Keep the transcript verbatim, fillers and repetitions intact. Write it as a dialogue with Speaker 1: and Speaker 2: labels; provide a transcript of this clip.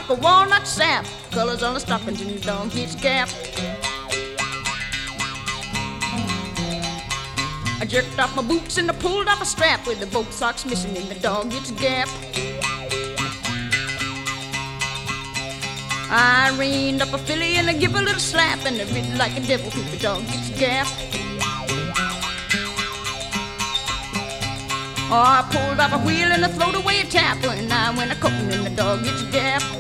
Speaker 1: like a walnut sap. Colors on the stockings and the dog gets gap. I jerked off my boots and I pulled off a strap with the both socks missing and the dog gets gap. I reined up a filly and I give a little slap and I bit like a devil till the dog gets gap. Oh, I pulled off a wheel and I throwed away a tap and I went a coating and the dog gets gap.